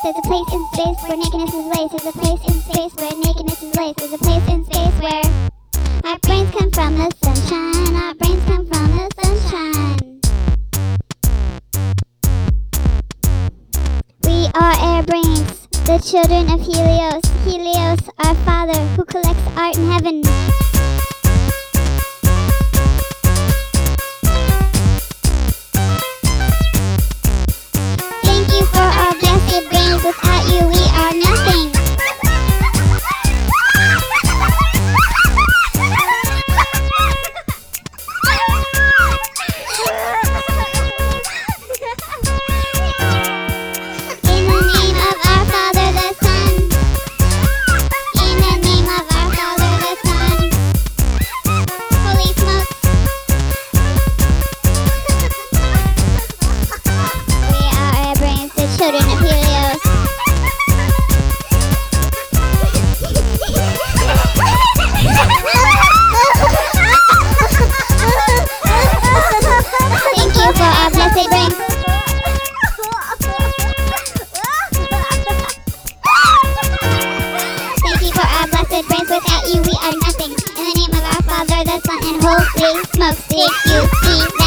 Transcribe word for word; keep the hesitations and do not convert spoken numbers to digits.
There's a place in space where nakedness is laced. There's a place in space where nakedness is laced. There's a place in space where our brains come from the sunshine. Our brains come from the sunshine. We are air brains, the children of Helios. Helios, our father, who collects art in heaven. Thank you for our blessed brains. Without you, we are nothing. In the name of our Father, the Son. In the name of our Father, the Son. Holy smokes. We are air brains, the children of Helios. Thank you for our blessed brains. Thank you for our blessed brains. Without you, we are nothing. In the name of our Father, the Son, and Holy Smokes, did you see that?